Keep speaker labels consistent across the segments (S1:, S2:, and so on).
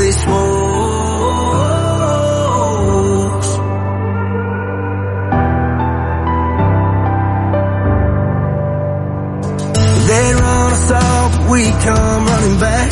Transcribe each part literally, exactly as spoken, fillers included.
S1: holy smokes. They run us off, we come running back,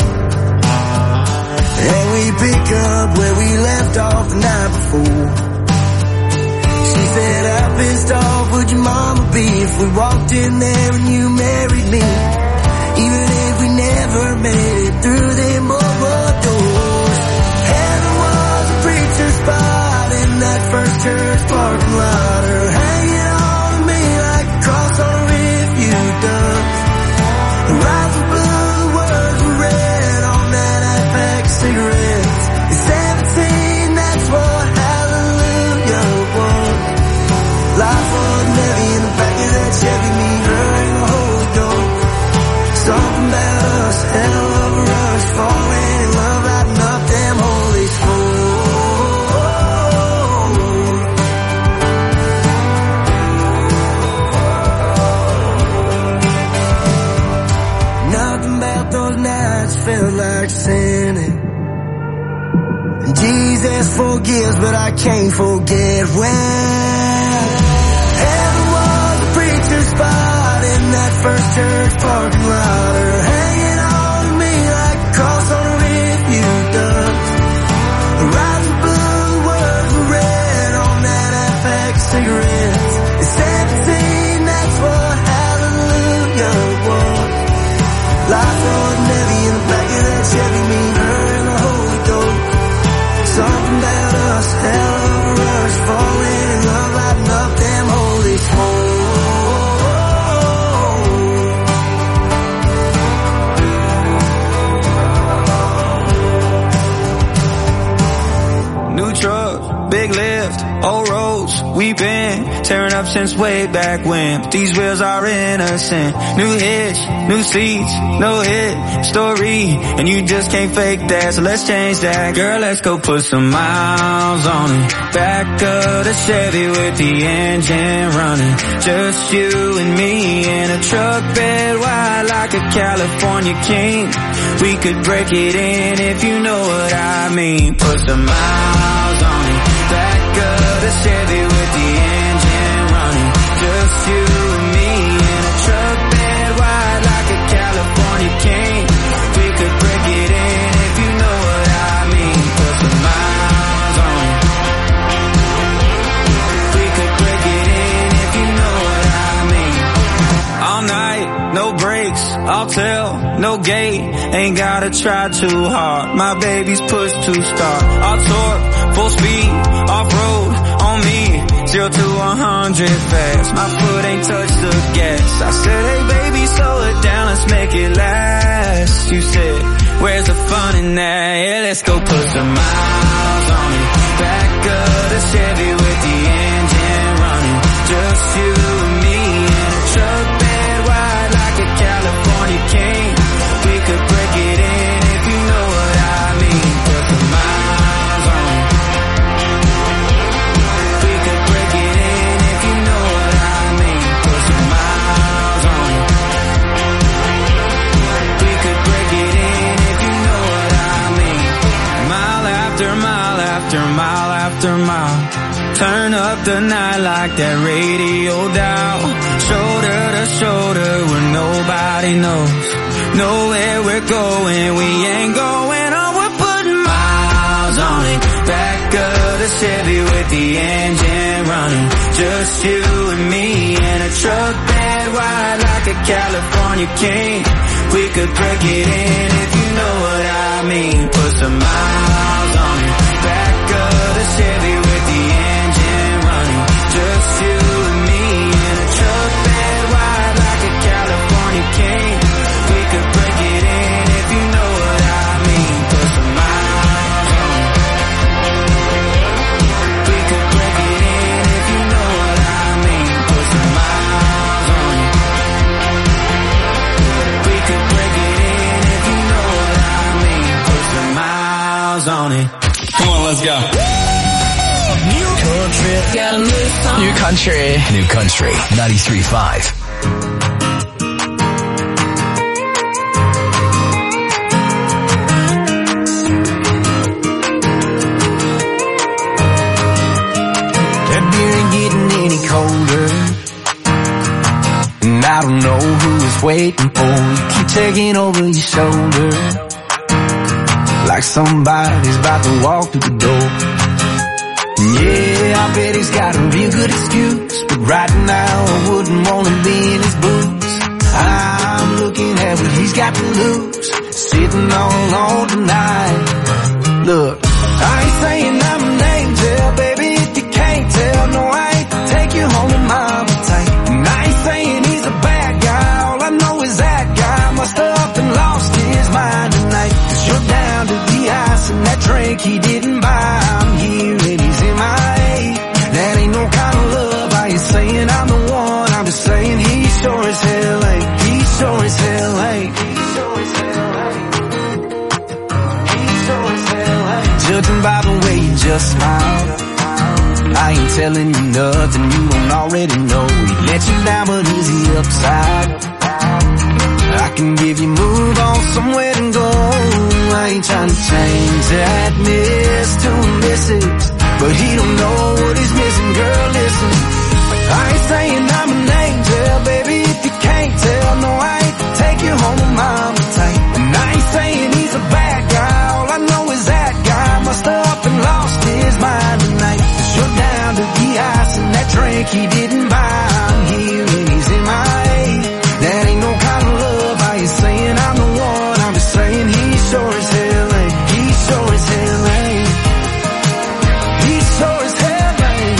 S1: and we pick up where we left off the night before. She said, how pissed off would your mama be if we walked in there and you married me, even if we never made it through them boardwalk doors. Heaven was a preacher's spot in that first church parking lot, or hanging on to me like a cross on a refuge dump. The rides were blue, the words were red on that half pack of cigarettes. At seventeen, that's what hallelujah was. Life was heavy in the back of that Chevy, me, her, and the Holy Ghost. Something about us, hell of a rush, falling in love, lighting up them holy schools. Nothing about those nights felt like sinning. And Jesus forgives, but I can't forget when heaven was a preacher's spot in that first church parking lot, or hanging on to me like a cross on a refuge dump. The rides were blue, the words were red on that half pack of cigarettes. At seventeen, that's what hallelujah was. Life was heavy in the back of that Chevy, me, her, and the Holy Ghost. Something about us, hell of a rush, falling in love, lighting up them holy smokes.
S2: New truck, big lift, old roads, we been tearing up since way back when. But these wheels are innocent. New hitch, new seats, no hit story, and you just can't fake that, so let's change that. Girl, let's go put some miles on it. Back of the Chevy with the engine running. Just you and me in a truck bed wide like a California king. We could break it in if you know what I mean. Put some miles on it. Back of the Chevy with the engine running. Just you and me in a truck bed wide like a California king. We could break it in if you know what I mean. Put some miles on it. We could break it in if you know what I mean. All night, no brakes, I'll tell, no gate. Ain't gotta try too hard, my baby's push to start. I'll torque, full speed, off-road, on me, zero to a hundred fast. My foot ain't touched the gas. I said, hey baby, slow it down, let's make it last. You said, where's the fun in that? Yeah, let's go put some miles on it. Back of the Chevy with the engine running. Just you and me in a truck bed wide like a California king. We could break it in if you know what I mean. Put some miles on it. We could break it in if you know what I mean. Put some miles on it. We could break it in if you know what I mean. Mile after mile after mile after mile. Turn up the night like that radio dial. Shoulder to shoulder where nobody knows. Nowhere we're going, we ain't going on. We're putting miles on it. Back of the Chevy with the engine running. Just you and me in a truck bed wide like a California king. We could break it in if you know what I mean. Put some miles on it. Back of the Chevy with the engine running. Just you and me in a truck bed wide like a California king. We could break it in if you know what I mean. Put some miles on it. We could break it in if you know what I mean. Put some miles on it. We could break it in if you know what I mean. Put some miles on it.
S3: Come on, let's go.
S1: New country, got a new song.
S3: New country.
S4: New country, ninety-three point five.
S1: waiting for. You keep taking over your shoulder, like somebody's about to walk through the door. Yeah, I bet he's got a real good excuse, but right now I wouldn't want to be in his boots. I'm looking at what he's got to lose, sitting all alone tonight. Look, I ain't saying I'm an angel, baby, if you can't tell. No, I ain't to take you home with my appetite. And I ain't saying he's a bad guy, all I know is that guy must have up and lost his mind tonight. Cause you're down to the ice and that drink he didn't buy. I'm here and he's in my A. That ain't no kind of love. I ain't saying I'm the one, I'm just saying he sure as hell ain't. He sure as hell ain't. He sure as hell ain't. He sure as hell ain't. Judging by the way you just smiled, I ain't telling you nothing you don't already know. He let you down, but is he upside? I can give you move on somewhere to go. I ain't trying to change that miss to a missus, but he don't know what he's missing. Girl, listen, I ain't saying I'm an angel, baby, if you can't tell. No, I ain't to take you home with mama tight. And I ain't saying he's a bad guy, all I know is that guy must have up and lost his mind tonight. Cause you're down to the ice and that drink he didn't buy. I'm here and he's in my A. That ain't no kind of love. I ain't saying I'm the one, I'm just saying he sure as hell ain't. He sure as hell ain't. He sure as hell ain't.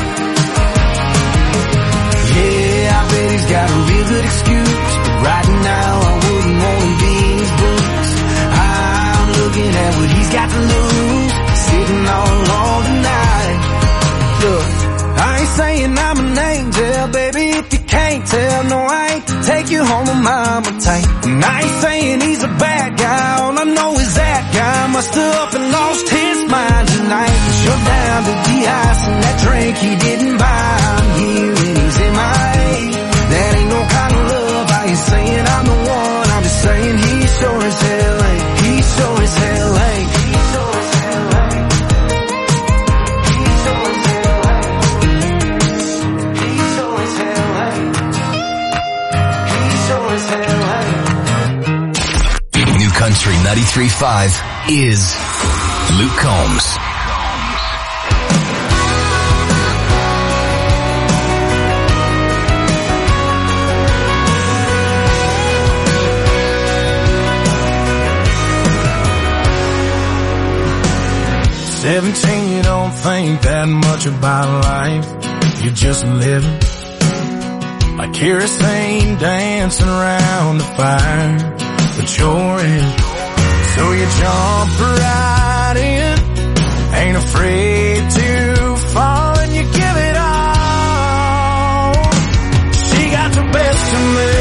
S1: Yeah, I bet he's got a real good excuse, but right now I wouldn't want to be in his boots. I'm looking at what he's got to lose, sitting all alone tonight. Look, I ain't saying I'm an angel, baby, if you can't tell. No, I ain't to take you home with mama tight. And I ain't saying he's a bad guy, all I know is that guy must have up and lost his mind tonight. Cause you're down to the ice and that drink he didn't buy. I'm here and he's in my A. That ain't no kind of love. I ain't saying I'm the one, I'm just saying he sure as hell ain't. He sure as hell ain't. He sure as hell ain't. He sure as hell ain't. He sure as hell ain't. He sure as hell ain't.
S4: New Country ninety-three point five is Luke Combs.
S3: Seventeen, you don't think that much about life. You're just living like kerosene dancing around the fire, but you're in. So you jump right in, ain't afraid to fall, and you give it all. She got the best of me.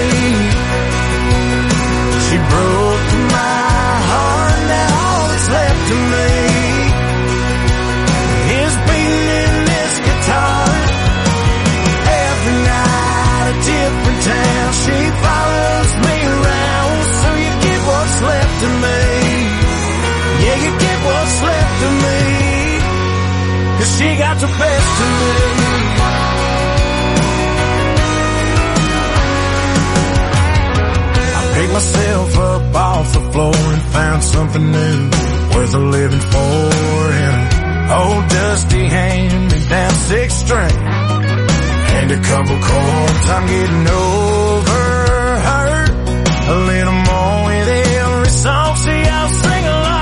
S3: She broke my heart, now all that's left of me is beating in this guitar. Every night a different town, she follows me around. So you get what's left of me. Yeah, you get what's left of me, cause she got the best of me. I picked myself up off the floor and found something new worth a living for. And old dusty hand-me-down six string and a couple chords. I'm getting over her a little more with every song. See, I'll sing along.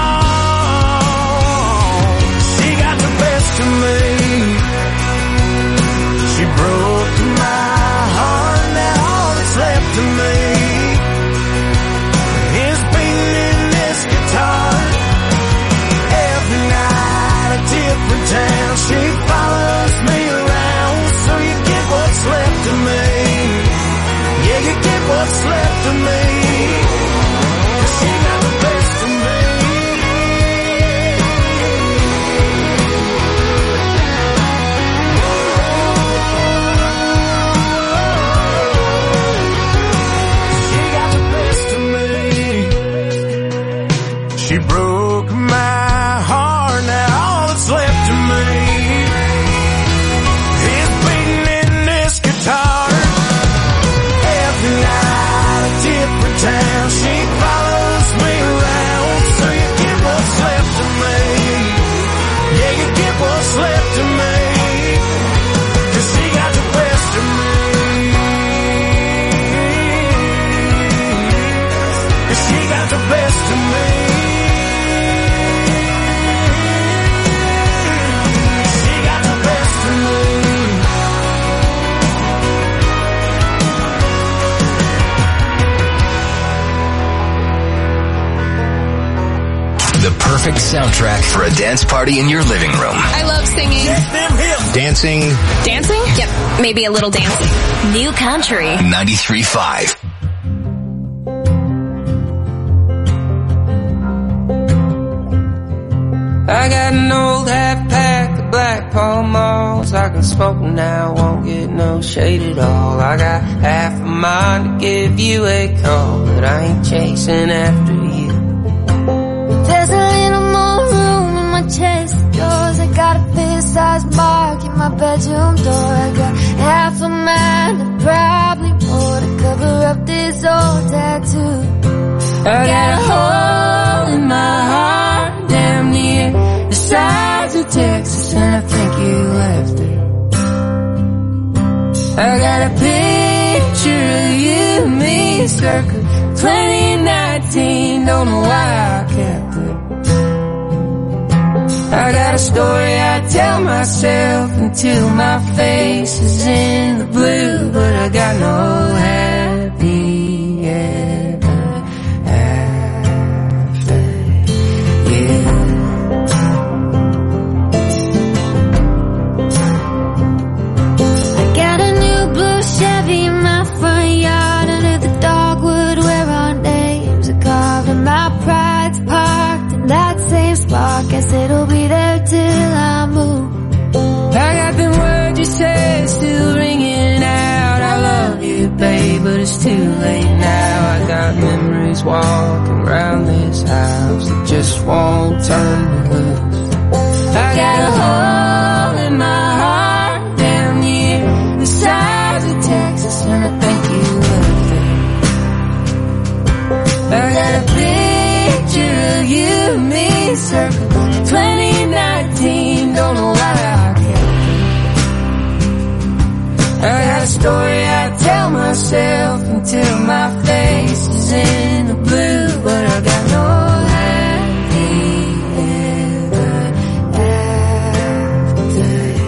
S3: She got the best of me. She broke my heart, now all that's left of me is beating in this guitar. Every night a different town, she follows me around. So you get what's left of me. Yeah, you get what's left of me, cause she got the best of me. She got the best of me. She broke my heart, now all that's left of me is beating in this guitar. Every night a
S4: The perfect soundtrack for a dance party in your living room.
S5: I love singing.
S3: Dancing.
S5: Dancing? Yep, maybe a little dancing. New Country.
S4: ninety-three point five.
S2: I got an old half pack of Black Pall Malls. I can smoke now, won't get no shade at all. I got half a mind to give you a call, but I ain't chasing after you.
S6: There's a little more room in my chest of drawers. I got a fist-sized mark in my bedroom door. I got half a mind and probably more to cover up this old tattoo.
S2: I got a hole in my heart damn near the size of Texas, and I think you left it. I got a picture of you and me circa twenty nineteen, don't know why I kept it. I got a story I tell myself until my face is in the blue, but I got no happy ever after you.
S6: I got a new blue Chevy in my front yard, under the dogwood where our names are carved, and my pride's parked in that same spot. Guess it'll be there till I move.
S2: I got them words you said still ringing out. I love you, babe, but it's too late now. I got memories walking around this house that just won't turn me loose. I got a hole in my heart down near the size of Texas, and I think you left it. I got a picture of you and me circa twenty nineteen, don't know why I kept it. I got a story I tell myself until my face is in the blue, but I got no happy ever after you.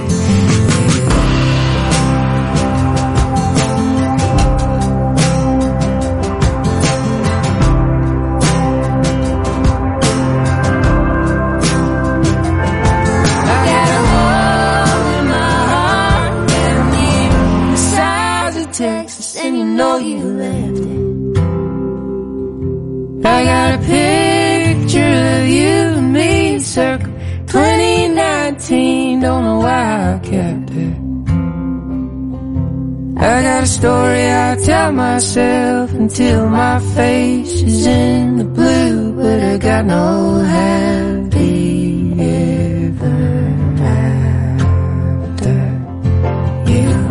S2: I got a hole in my heart down near the size of Texas, and you know you left it. I got a picture of you and me circa twenty nineteen, don't know why I kept it. I got a story I tell myself until my face is in the blue, but I got no happy ever after you.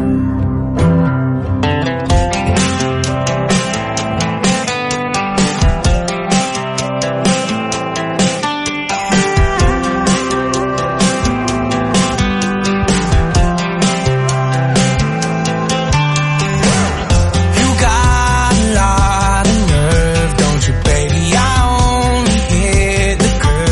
S1: Got a lot of nerve, don't you, baby? I only hit the curve.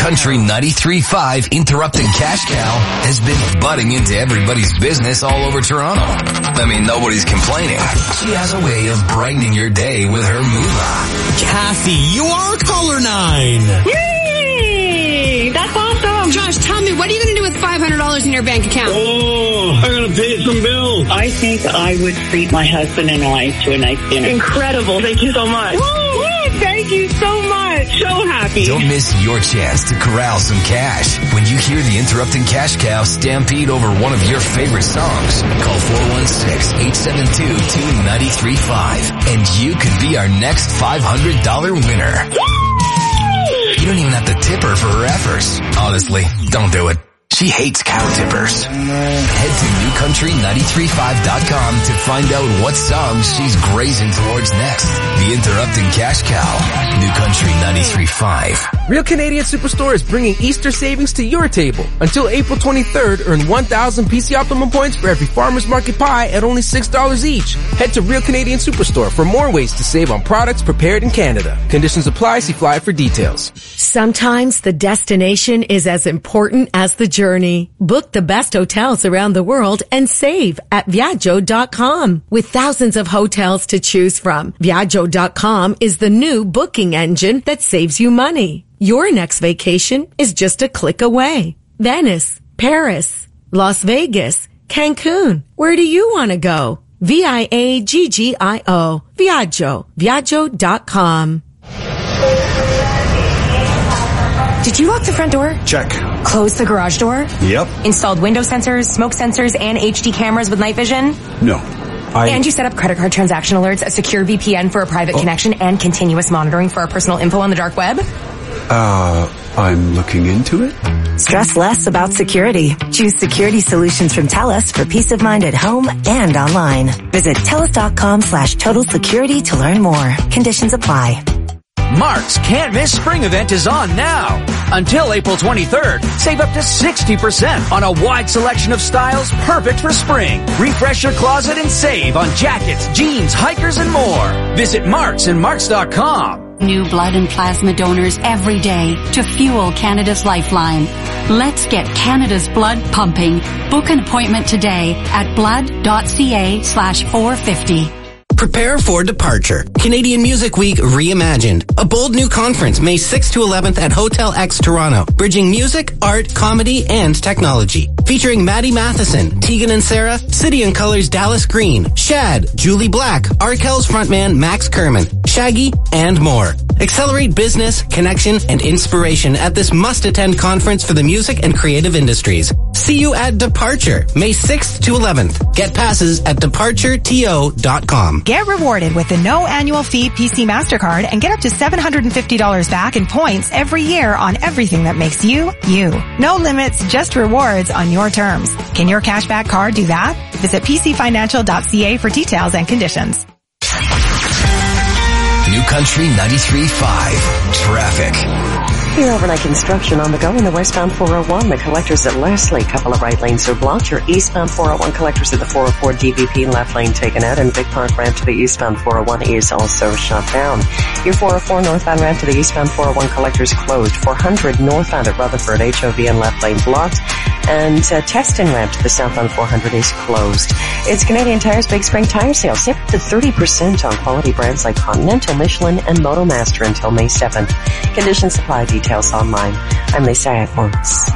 S4: Country ninety-three point five Interrupting Cash Cow has been butting into everybody's business all over Toronto. I mean, nobody's complaining. She has a way of brightening your day with her moolah.
S7: Kathy, you are color nine.
S8: Yay! That's awesome.
S9: Josh, tell me, what are you going to do with five hundred dollars in your bank account?
S10: Oh, I'm going to pay some bills.
S8: I think I would treat my husband and I to a nice dinner. Incredible. Thank you so much. Woo, woo, thank you so much. So happy.
S4: Don't miss your chance to corral some cash when you hear the Interrupting Cash Cow stampede over one of your favorite songs. Call four one six, eight seven two, two nine three five and you could be our next five hundred dollars winner. You don't even have to tip her for her efforts. Honestly, don't do it. She hates cow tippers. Head to new country nine three five dot com to find out what songs she's grazing towards next. The Interrupting Cash Cow. New Country ninety-three point five.
S11: Real Canadian Superstore is bringing Easter savings to your table. Until April twenty-third, earn one thousand P C Optimum points for every Farmer's Market pie at only six dollars each. Head to Real Canadian Superstore for more ways to save on products prepared in Canada. Conditions apply. See flyer for details.
S12: Sometimes the destination is as important as the journey. Book the best hotels around the world and save at Viaggio dot com. With thousands of hotels to choose from, Viaggio dot com is the new booking engine that saves you money. Your next vacation is just a click away. Venice, Paris, Las Vegas, Cancun. Where do you want to go? V I A G G I O. Viaggio. Viaggio dot com.
S13: Did you lock the front door?
S14: Check.
S13: Close the garage door?
S14: Yep.
S13: Installed window sensors, smoke sensors, and H D cameras with night vision?
S14: No. I...
S13: And you set up credit card transaction alerts, a secure V P N for a private oh. connection, and continuous monitoring for our personal info on the dark web?
S14: Uh, I'm looking into it.
S15: Stress less about security. Choose security solutions from TELUS for peace of mind at home and online. Visit TELUS dot com slash total security to learn more. Conditions apply.
S16: Mark's Can't Miss Spring event is on now. Until April twenty-third, save up to sixty percent on a wide selection of styles perfect for spring. Refresh your closet and save on jackets, jeans, hikers, and more. Visit Marks and Marks dot com.
S17: New blood and plasma donors every day to fuel Canada's lifeline. Let's get Canada's blood pumping. Book an appointment today at blood.ca slash 450.
S18: Prepare for departure. Canadian Music Week Reimagined. A bold new conference May sixth to eleventh at Hotel X Toronto. Bridging music, art, comedy, and technology. Featuring Maddie Matheson, Tegan and Sarah, City and Colors Dallas Green, Shad, Julie Black, Arkells frontman Max Kerman, Shaggy, and more. Accelerate business, connection, and inspiration at this must-attend conference for the music and creative industries. See you at Departure, May sixth to eleventh. Get passes at departure to dot com.
S19: Get rewarded with the no annual fee P C MasterCard and get up to seven hundred fifty dollars back in points every year on everything that makes you, you. No limits, just rewards on your terms. Can your cashback card do that? Visit p c financial dot c a for details and conditions.
S4: New Country ninety-three point five. Traffic.
S20: Here overnight construction on the go in the westbound four oh one. The collectors at Leslie, couple of right lanes are blocked. Your eastbound four oh one collectors at the four oh four D V P left lane taken out, and Big Park ramp to the eastbound four oh one is also shut down. Your four oh four northbound ramp to the eastbound four oh one collectors closed. four hundred northbound at Rutherford H O V and left lane blocked. And uh, Teston ramp to the southbound four hundred is closed. It's Canadian Tire's Big Spring Tire Sale. Save up to thirty percent on quality brands like Continental, Michelin, and Motomaster until May seventh. Conditions supply, details online. I'm Lisa Edwards.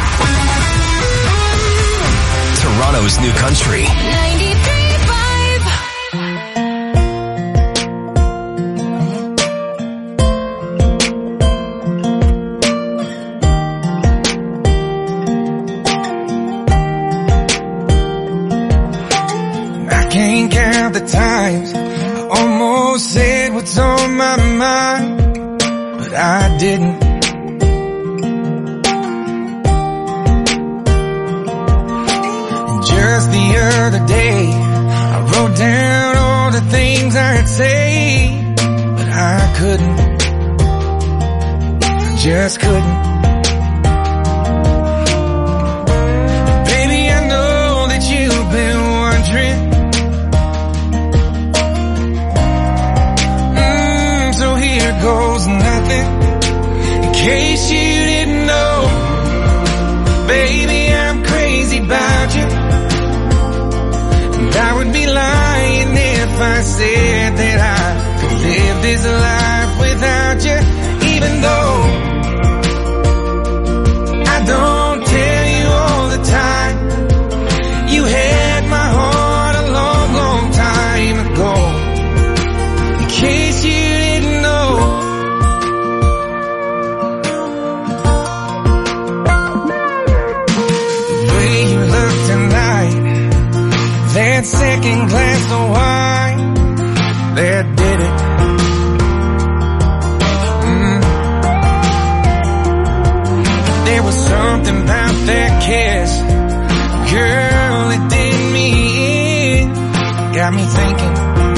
S4: Toronto's New Country.
S3: Can't count the times I almost said what's on my mind, but I didn't. Just the other day I wrote down all the things I'd say, but I couldn't. I just couldn't. Baby, I know that you've been wondering. Goes nothing. In case you didn't
S2: Baby, I'm crazy about you. And I would be lying if I said that I could live this life without you. Even though I don't tell you all the time, you had my heart a long, long time ago. In case you didn't know. The way you look tonight, that second glass of wine, that did it. Mm. There was something about that kiss, girl, it did me in. Got me thinking,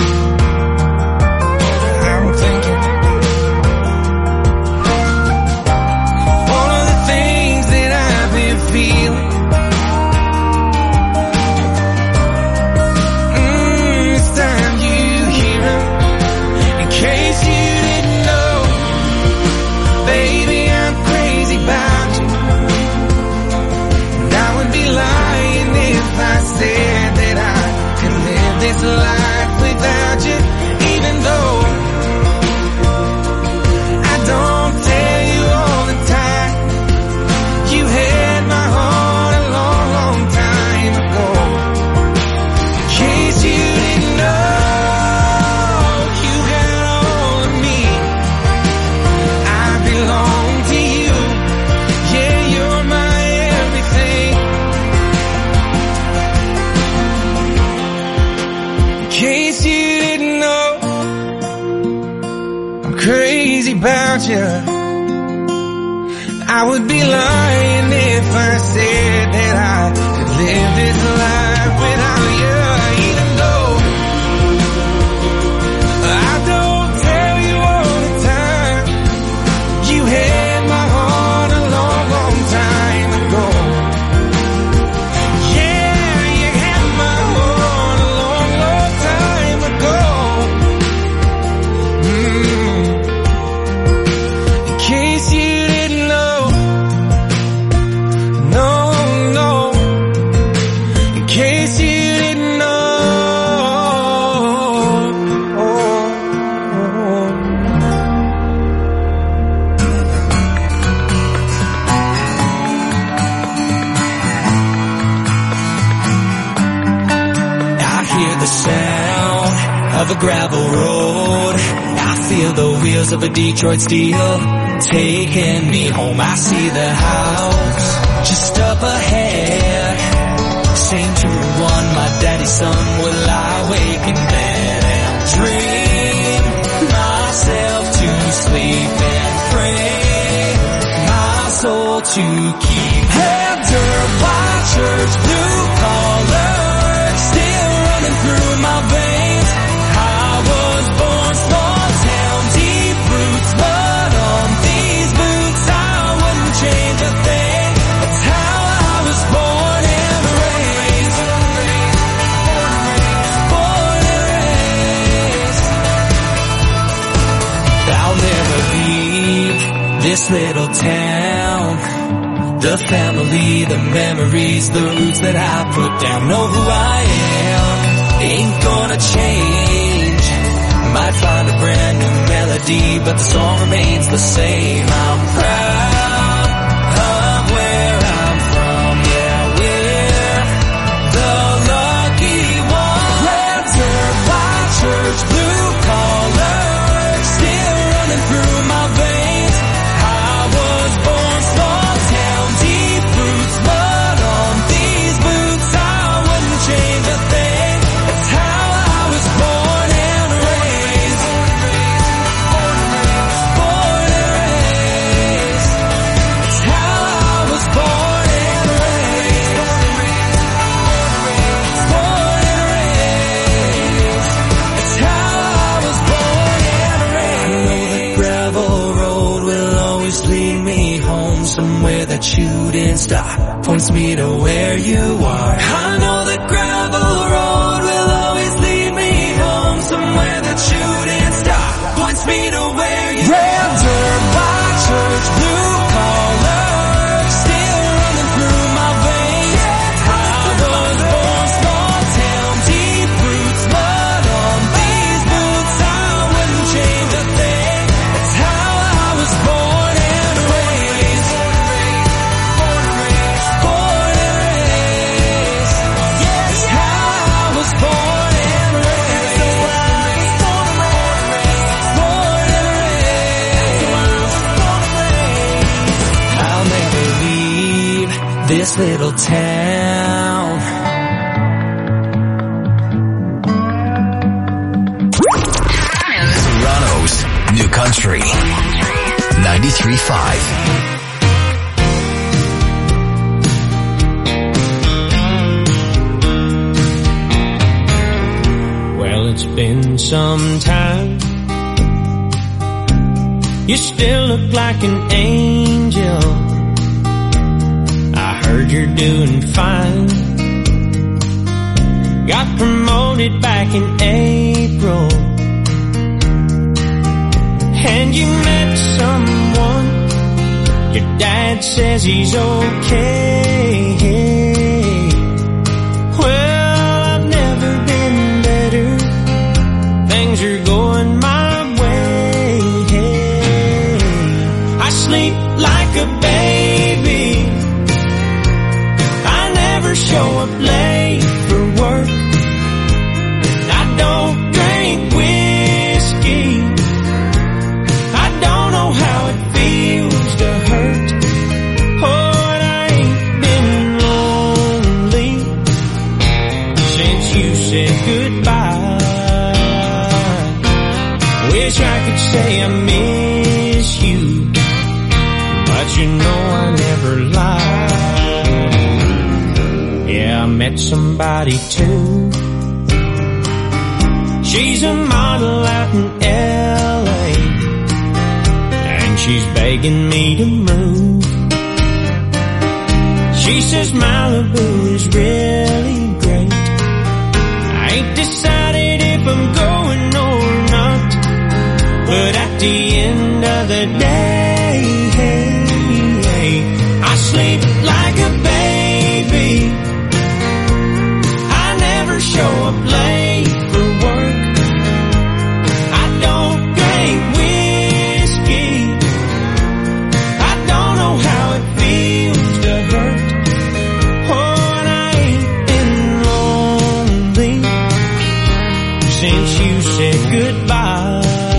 S2: I'm thinking, all of the things that I've been feeling. Mm, it's time you hear them. In case you didn't know, baby, I'm crazy about you. And I would be lying if I said that I could live this life without you. Even though I don't tell you all the time, you had my heart a long, long time ago. In case you didn't know, you got all of me. I belong to you. Yeah, you're my everything. In case you didn't know, I'm crazy about you. I would be lying if I said that I could live this life without you. Even though I don't tell you all the time, you had my heart a long, long time ago. Yeah, you had my heart a long, long time ago. Mm. In case you didn't know, no, no. In case you didn't know.
S1: I hear the sound of a gravel road. I feel the wheels of a Detroit Steel taking me home. I see the house just up ahead. Same to one, my daddy's son would lie awake in bed and dream myself to sleep and pray my soul to keep. After white church, blue collar, still running through my veins. I was born small town, deep roots, but on these boots I wouldn't change a thing. That's how I was born and raised. Born and raised. I'll never leave this little town. The family, the memories, the roots that I put down. Know who I am, ain't gonna change. Might find a brand new melody, but the song remains the same. I'm proud of where I'm from. Yeah, we're the lucky ones. Red dirt, white church, blue collar, still running through my veins. I was born small town, deep roots, but on these boots I wouldn't change a thing. That's how I was born and raised. Born and raised. That's how I was born and raised. Born and raised. That's how I was born and raised. I know the gravel road will always lead me home, somewhere that you didn't stop, points me to where you are. I know the gravel road will always lead me home, somewhere that you didn't stop, points me to where you are. Red dirt, white church, blue collar, still running through
S2: this little town.
S4: Toronto's New Country ninety-three point five.
S2: It's been some time. You still look like an angel. I heard you're doing fine. Got promoted back in April. And you met someone. Your dad says he's okay. Well, I've never been better. Things are going my way. I sleep like a baby. I never show up late for work. I don't drink whiskey. I don't know how it feels to hurt. Oh, and I ain't been lonely since you said goodbye. Wish I could say I miss you, but you know I never lie. Yeah, I met somebody too. She's a model out in L A, and she's begging me to move. She says Malibu is really great. I ain't decided if I'm going or not, but at the end of the day, I sleep like a baby. I never show up late for work. I don't drink whiskey. I don't know how it feels to hurt. Oh, and I ain't been lonely since you said goodbye.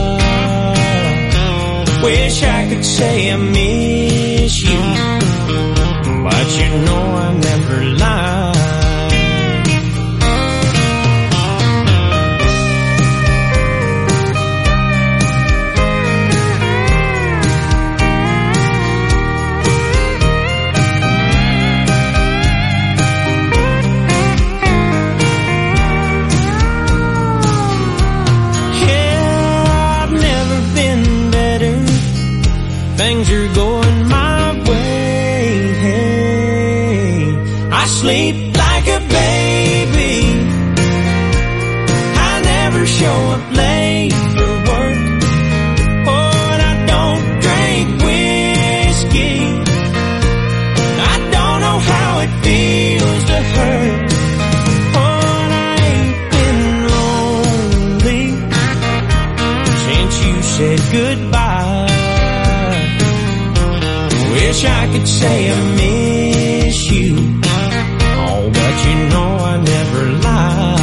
S2: Wish I could say I miss you, but you know I never lie. Things are going my way. I sleep like a baby. I never show up late for work. Oh, and I don't drink whiskey. I don't know how it feels to hurt. Oh, and I ain't been lonely since you said goodbye. Wish I could say I miss you, oh, but you know I never lie.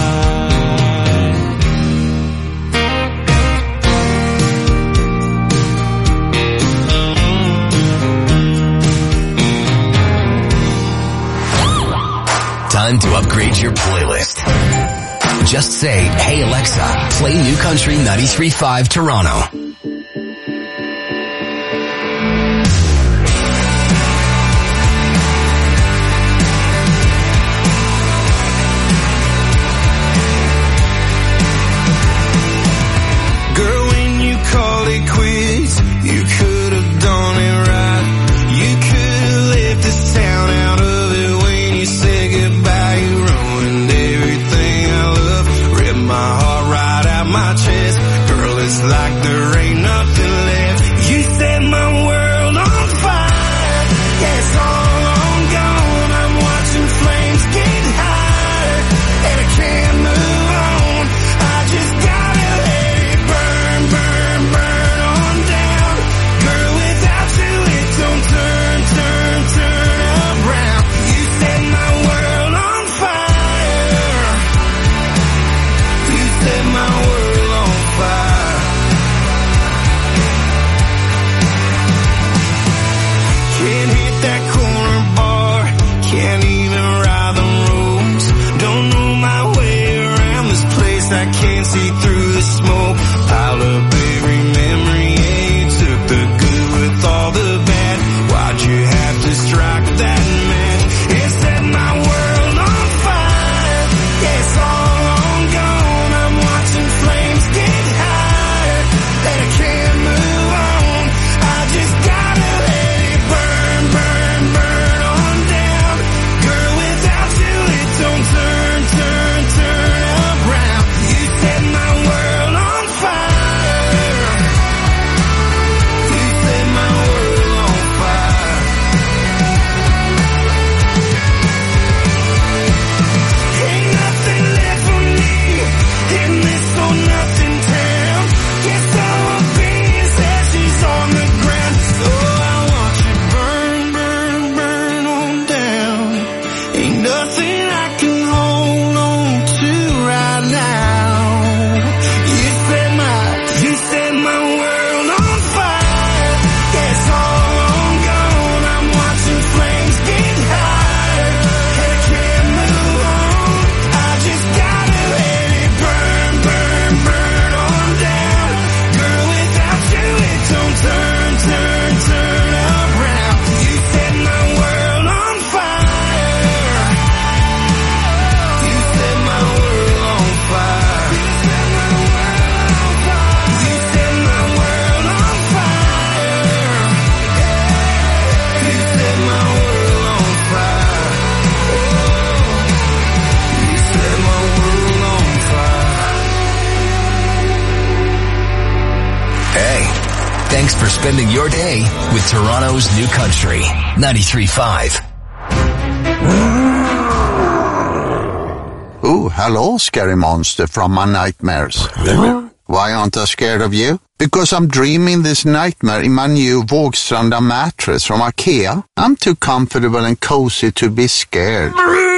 S4: Time to upgrade your playlist. Just say, hey Alexa, play New Country ninety-three point five Toronto.
S1: Quits. You could have done it right. You could have left this town out of it when you said goodbye. You ruined everything I love. Ripped my heart right out my chest. Girl, it's like the
S4: Thanks for spending your day with Toronto's New Country, ninety-three point five.
S21: Oh, hello, scary monster from my nightmares. Why aren't I scared of you? Because I'm dreaming this nightmare in my new Vågstranda mattress from IKEA. I'm too comfortable and cozy to be scared.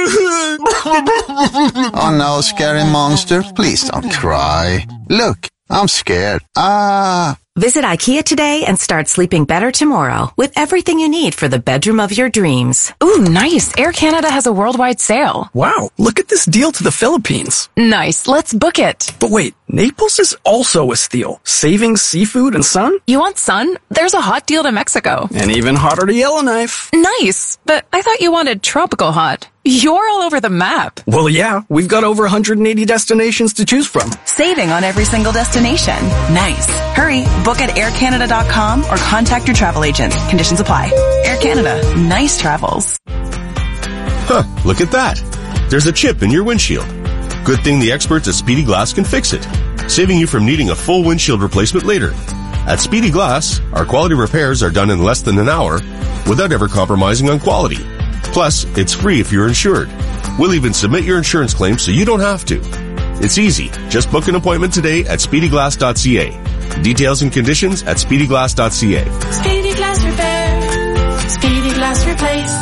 S21: Oh no, scary monster, please don't cry. Look, I'm scared. Ah.
S15: Visit IKEA today and start sleeping better tomorrow with everything you need for the bedroom of your dreams.
S22: Ooh, nice. Air Canada has a worldwide sale.
S23: Wow, look at this deal to the Philippines.
S22: Nice. Let's book it.
S23: But wait, Naples is also a steal. Savings, seafood, and sun?
S22: You want sun? There's a hot deal to Mexico.
S23: And even hotter to Yellowknife.
S22: Nice. But I thought you wanted tropical hot. You're all over the map.
S23: Well, yeah, we've got over one hundred eighty destinations to choose from.
S24: Saving on every single destination. Nice. Hurry, book at air canada dot com or contact your travel agent. Conditions apply. Air Canada. Nice travels.
S25: Huh, look at that. There's a chip in your windshield. Good thing the experts at Speedy Glass can fix it, saving you from needing a full windshield replacement later. At Speedy Glass, our quality repairs are done in less than an hour without ever compromising on quality. Plus, it's free if you're insured. We'll even submit your insurance claim so you don't have to. It's easy. Just book an appointment today at speedy glass dot c a. Details and conditions at speedy glass dot c a.
S26: Speedy Glass Repair. Speedy Glass Replace.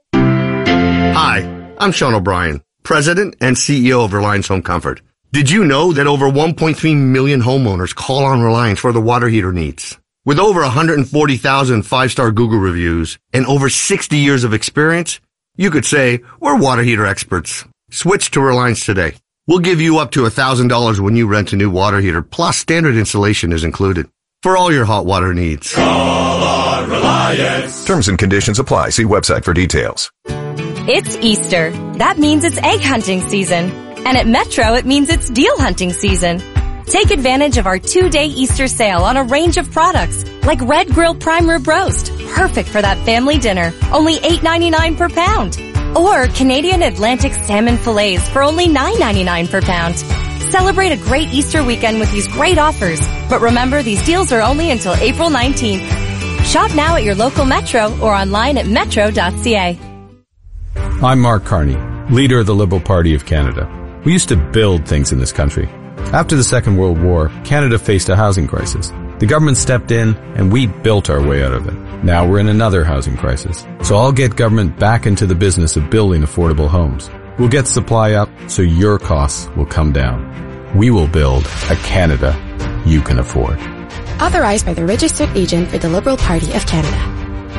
S27: Hi, I'm Sean O'Brien, President and C E O of Reliance Home Comfort. Did you know that over one point three million homeowners call on Reliance for their water heater needs? With over one hundred forty thousand five-star Google reviews and over sixty years of experience, you could say we're water heater experts. Switch to Reliance today. We'll give you up to one thousand dollars when you rent a new water heater, plus standard installation is included. For all your hot water needs.
S28: Call on Reliance. Terms and conditions apply. See website for details.
S29: It's Easter. That means it's egg hunting season. And at Metro, it means it's deal hunting season. Take advantage of our two-day Easter sale on a range of products, like Red Grill Prime Rib Roast, perfect for that family dinner, only eight ninety-nine per pound. Or Canadian Atlantic Salmon Fillets for only nine ninety-nine per pound. Celebrate a great Easter weekend with these great offers. But remember, these deals are only until April nineteenth. Shop now at your local Metro or online at metro dot c a.
S30: I'm Mark Carney, leader of the Liberal Party of Canada. We used to build things in this country. After the Second World War, Canada faced a housing crisis. The government stepped in and we built our way out of it. Now we're in another housing crisis. So I'll get government back into the business of building affordable homes. We'll get supply up so your costs will come down. We will build a Canada you can afford.
S31: Authorized by the registered agent for the Liberal Party of Canada.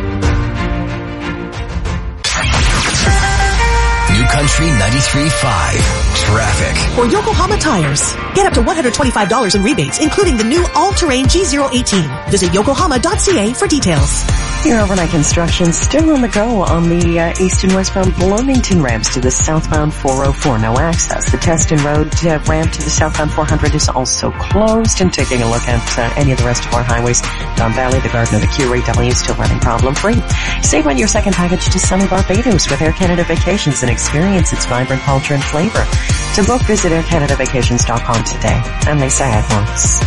S4: New Country ninety-three point five. Traffic.
S32: For Yokohama Tires, get up to one hundred twenty-five dollars in rebates, including the new all-terrain G zero eighteen. Visit yokohama dot c a for details.
S20: Your overnight construction still on the go on the uh, east and westbound Bloomington ramps to the southbound four oh four. No access. The Teston Road uh, ramp to the southbound four hundred is also closed. And taking a look at uh, any of the rest of our highways, Don Valley, the Garden of the Q R A W still running problem-free. Save on your second package to sunny Barbados with Air Canada Vacations and experience its vibrant culture and flavor. To book, visit air canada vacations dot com today. And they say it once.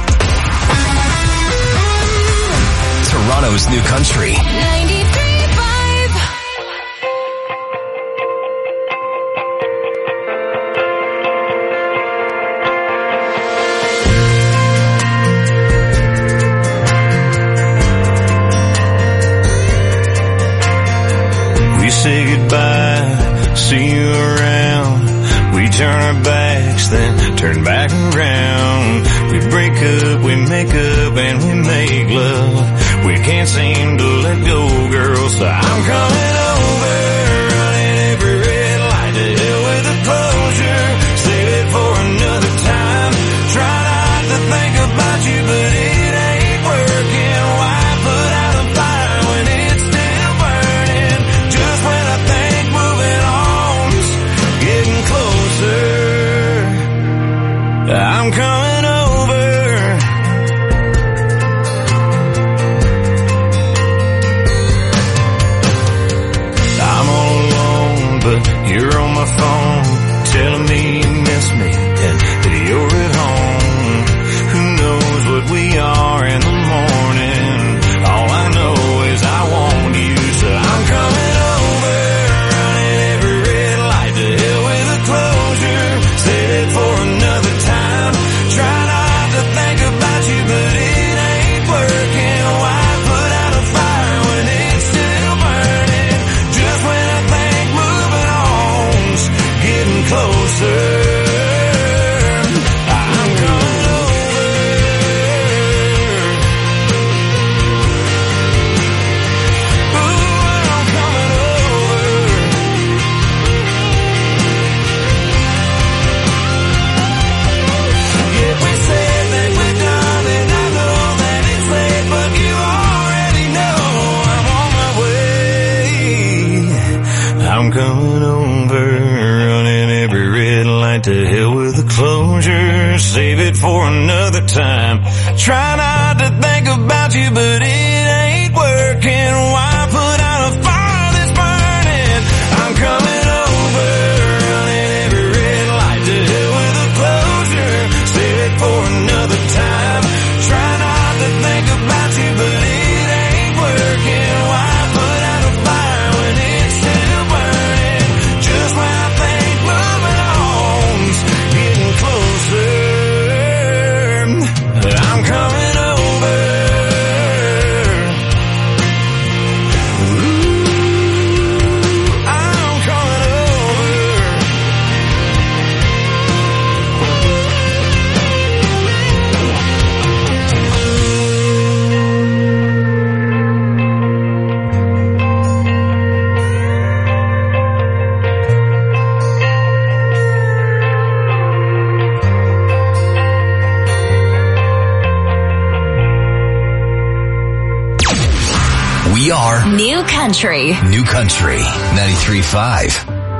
S4: Toronto's New Country.
S26: ninety-three point five.
S2: We say goodbye, see you around. We turn our backs, then turn back around. We break up, we make up, and we make love. We can't seem to let go, girl, so I'm coming over, running every red light. To hell with the closure, save it for another time. Try not to think about you, but it ain't working. Why put out a fire when it's still burning? Just when I think moving on's getting closer, I'm coming over.
S3: I'm coming over, running every red light to hell with the closure. Save it for another time. Try not to think about you, but it ain't working. Why put out a fire that's burning? I'm coming over, running every red light to hell with the closure. Save it for another time. Try not to think about you, but it ain't working. Why put out a fire when it's still burning? Just when I think moving on's getting closer, I'm coming over. Ooh, I'm coming over.
S4: We are
S5: New Country.
S4: New Country ninety-three point five.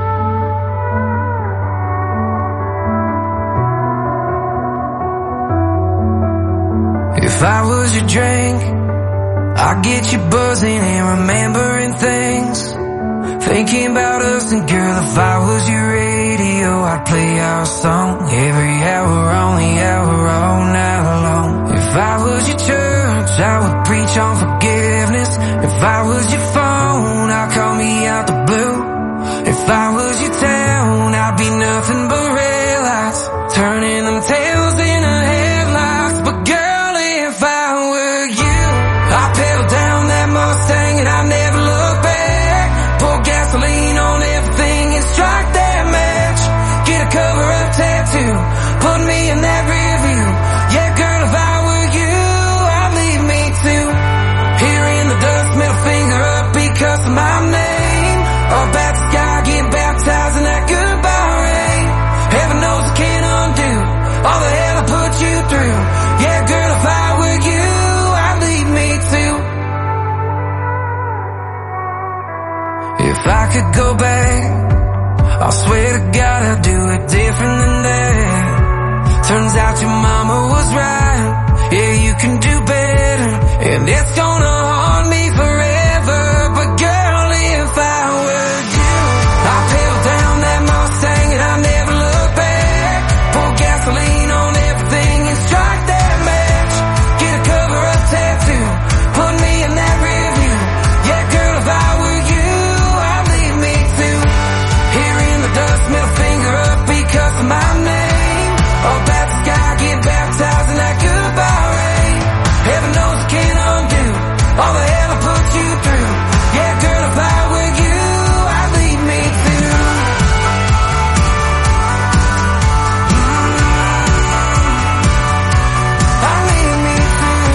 S2: If I was your drink, I'd get you buzzing and remembering things. Thinking about us, and girl, if I was your radio, I'd play our song every hour on the hour all night long. If I was your church, I would preach on forgiveness. If I was your phone, I'd call me out the blue. If I was your town, I'd be nothing but red lights, turning them tails into headlights. But girl, if I were you, I'd pedal down that Mustang and I'd never look back. Pour gasoline on everything and strike that match. Get a cover-up tattoo, put me in that rear view. Yeah, girl, if I were you, I'd leave me too. Here in the dust, middle finger up because of my name. Up at the sky, get baptized in that goodbye rain. Heaven knows I can't undo all the hell I put you through. Yeah, girl, if I were you, I'd leave me too. If I could go back, I swear to God I'd do it different than that. Turns out your mama was right. Yeah, you can do better, and it's gonna haunt me forever. But girl, if I were you, I'd pedal down that Mustang and I'd never look back. Pour gasoline on everything and strike that match. Get a cover-up tattoo, put me in that rear view. Yeah, girl, if I were you, I'd leave me too. Here in the dust, middle finger up because of my name. Up at the sky, get baptized in that goodbye rain. Heaven knows I can't undo all the hell I put you through. Yeah, girl, if I were you, I'd leave me too. I'd leave me too.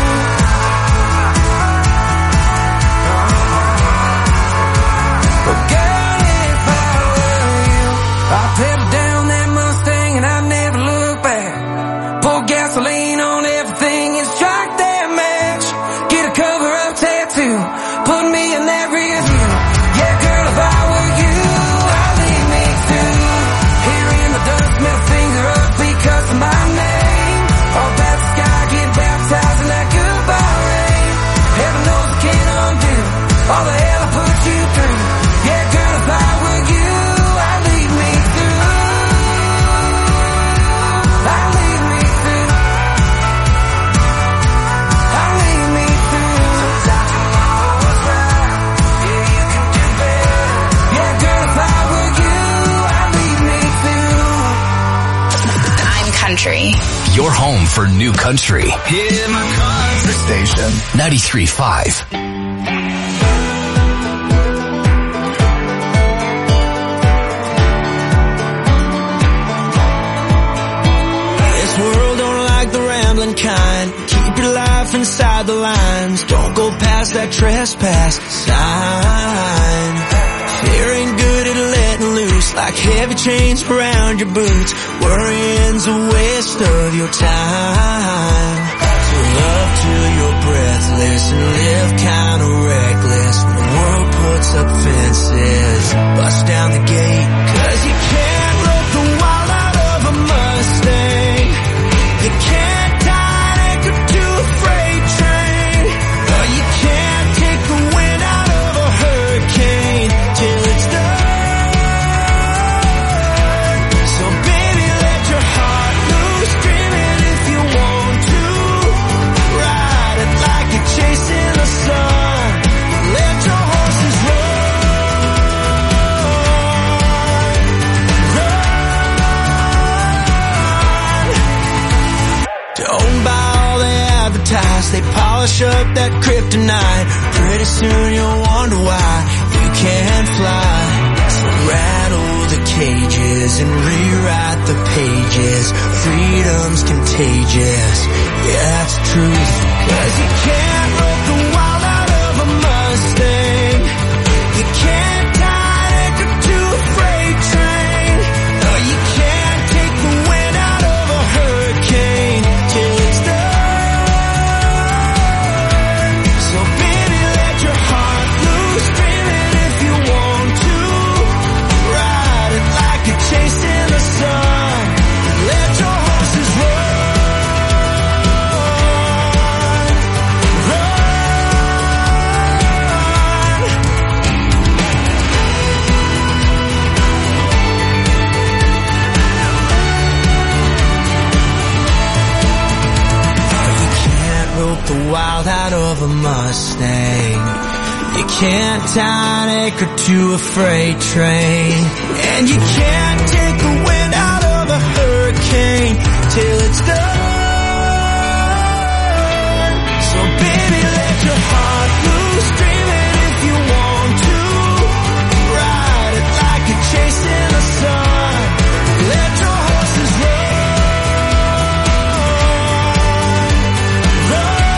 S2: But girl, if I were you, I'd pedal down that Mustang and I'd never look back. Pour gasoline on everything and strike that match. Get a cover-up tattoo, put me in that rear view. Yeah, girl, if I were you, I'd leave me too. Here in the dust, middle finger up because of my name. Up at the sky, get baptized in that goodbye rain. Heaven knows I can't undo all the hell I put you through. Yeah, girl, if I were you, I'd leave me too. I'd leave me too. I'd leave me too. Turns out your mama was right. Yeah, you can do better. Yeah, girl, if I were you, I'd leave me too.
S5: I'm country.
S4: Your home for New Country.
S2: Hear my country station.
S4: ninety-three point five.
S2: This world don't like the rambling kind. Keep your life inside the lines. Don't go past that trespass sign. Fear ain't good at letting loose, like heavy chains around your boots. Worrying's a waste of your time. So love till you're breathless and live kinda reckless when the world puts up fences.
S1: eyes, bust down the gate. Cause you can't rope the wild out of a Mustang. You can't tie an anchor to a freight train. Or you can't take the wind out of a hurricane till it's done. So baby, let your heart loose, dream it if you want to. Ride it like you're chasing the sun. Let your horses run, run. Don't buy all they advertise, they polish up that kryptonite. Pretty soon you'll wonder why you can't fly. So rattle the cages and rewrite the pages. Freedom's contagious, yeah, that's the truth. Cause you can't rope the wild out of a Mustang. You can't tie an anchor to a freight train. Or you can't take the wind out of a hurricane till it's done. So baby, let your heart loose, dream it if you want to. Ride it like you're chasing the sun. Let your horses run, run. You can't rope the wild out of a Mustang. You can't tie an anchor to a freight train. And you can't take the wind out of a hurricane till it's done. So baby, let your heart loose, dream it if you want to. Ride it like you're chasing the sun. Let your horses run, run.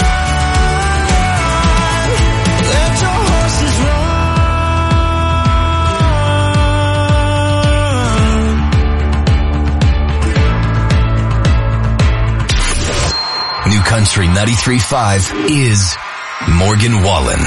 S1: Let your horses run.
S4: New Country ninety-three point five is Morgan Wallen.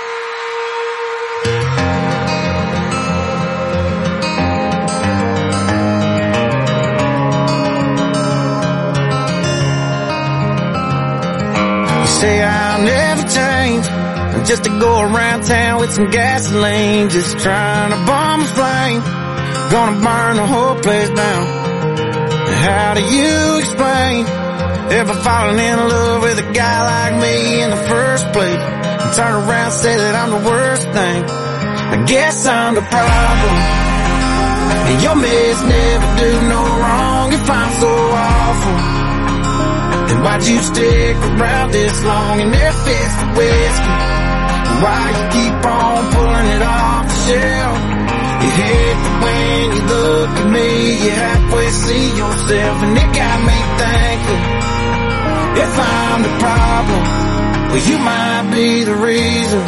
S2: You say I'll never change, I'm just to go around town with some gasoline, just trying to bomb a flame, gonna burn the whole place down. How do you explain ever falling in love with a guy like me in the first place, and turn around and say that I'm the worst thing? I guess I'm the problem, and your mess never do no wrong. If I'm so awful, then why'd you stick around this long and there fits the whiskey? Why you keep on pulling it off the shelf? You hate that when you look at me, you halfway see yourself, and it got me thinking, if I'm the problem, well, you might be the reason.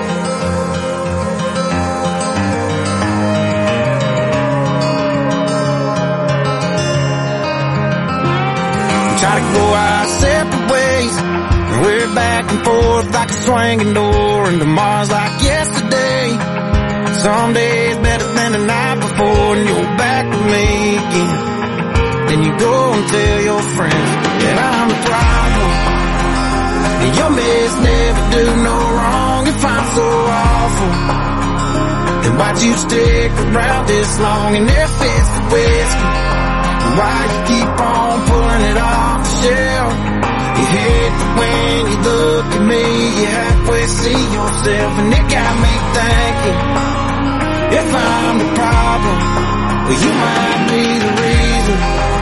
S2: We try to go our separate ways, and we're back and forth like a swinging door, and tomorrow's like yesterday. Some days better than the night before, and you're back with me again. Then you go and tell your friends that I'm the problem, and your mess never do no wrong. If I'm so awful, then why'd you stick around this long and there fits the whiskey? Why you keep on pulling it off the shelf? You hate that when you look at me, you halfway see yourself, and it got me thinking, if I'm the problem, well, you might be the reason.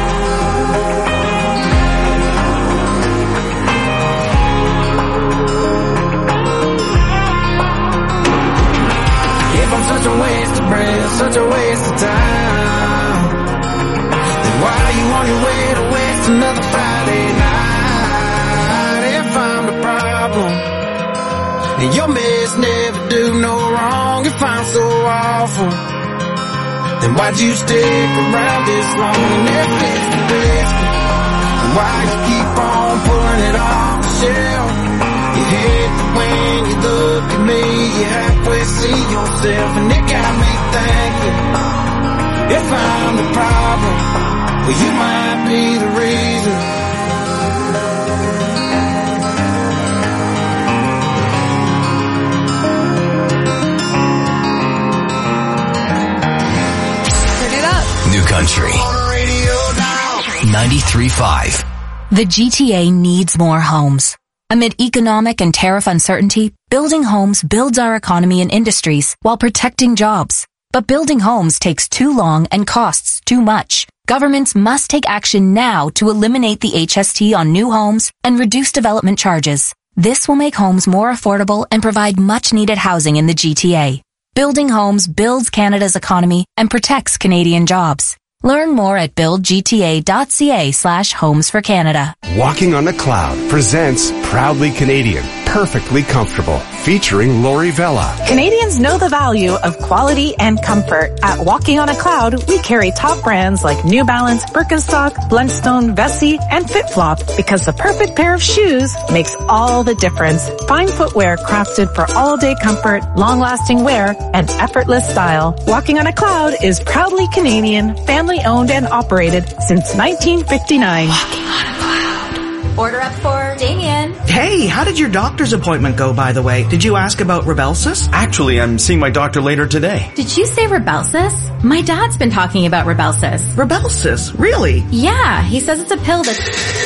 S2: If I'm such a waste of breath, such a waste of time, then why are you on your way to waste another Friday night? If I'm the problem, and your mess never do no wrong. If I'm so awful, then why'd you stick around this long and if it's the best? And why you keep on pulling it off the shelf? You hate that when you look look at me, you halfway see yourself, and it got me thinking, if I'm the problem, well, you might be the reason.
S22: Turn it up.
S4: New Country ninety-three point five.
S6: The G T A needs more homes. Amid economic and tariff uncertainty, building homes builds our economy and industries while protecting jobs. But building homes takes too long and costs too much. Governments must take action now to eliminate the H S T on new homes and reduce development charges. This will make homes more affordable and provide much-needed housing in the G T A. Building homes builds Canada's economy and protects Canadian jobs. Learn more at buildgta.ca slash homes for Canada.
S7: Walking on a Cloud presents Proudly Canadian, Perfectly Comfortable, featuring Lori Vella.
S19: Canadians know the value of quality and comfort. At Walking on a Cloud, we carry top brands like New Balance, Birkenstock, Blundstone, Vessi, and FitFlop because the perfect pair of shoes makes all the difference. Fine footwear crafted for all-day comfort, long-lasting wear, and effortless style. Walking on a Cloud is proudly Canadian, family-owned and operated since nineteen fifty-nine.
S32: Walking on a Cloud.
S29: Order up for Damien.
S32: Hey, how did your doctor's appointment go, by the way? Did you ask about Rybelsus?
S8: Actually, I'm seeing my doctor later today.
S29: Did you say Rybelsus? My dad's been talking about Rybelsus.
S32: Rybelsus? Really?
S29: Yeah, he says it's a pill that...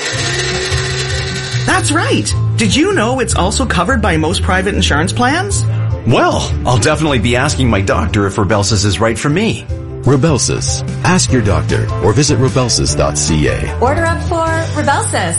S32: That's right. Did you know it's also covered by most private insurance plans?
S8: Well, I'll definitely be asking my doctor if Rybelsus is right for me.
S9: Rybelsus. Ask your doctor or visit rybelsus dot c a.
S29: Order up for Rybelsus.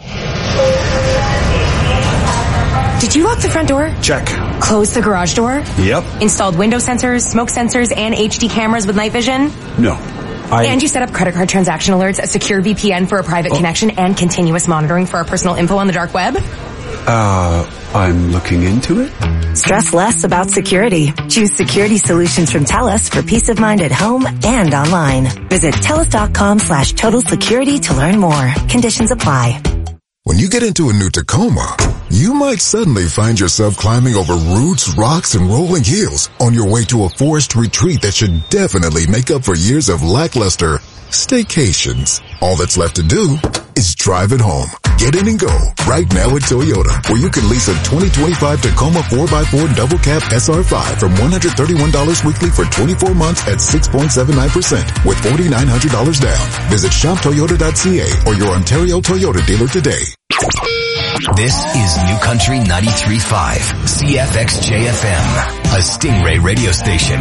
S10: Did you lock the front door?
S8: Check.
S10: Close the garage door?
S8: Yep.
S10: Installed window sensors, smoke sensors, and H D cameras with night vision?
S8: No. I...
S10: And you set up credit card transaction alerts, a secure V P N for a private oh. connection, and continuous monitoring for our personal info on the dark web?
S8: Uh, I'm looking into it.
S15: Stress less about security. Choose security solutions from TELUS for peace of mind at home and online. Visit TELUS.com slash total security to learn more. Conditions apply.
S11: When you get into a new Tacoma, you might suddenly find yourself climbing over roots, rocks, and rolling hills on your way to a forest retreat that should definitely make up for years of lackluster staycations. All that's left to do is drive it home. Get in and go right now at Toyota, where you can lease a twenty twenty-five Tacoma four by four double cab S R five from one hundred thirty-one dollars weekly for twenty-four months at six point seven nine percent with four thousand nine hundred dollars down. Visit shop toyota dot c a or your Ontario Toyota dealer today.
S4: This is New Country ninety-three point five, C F X J F M, a Stingray radio station.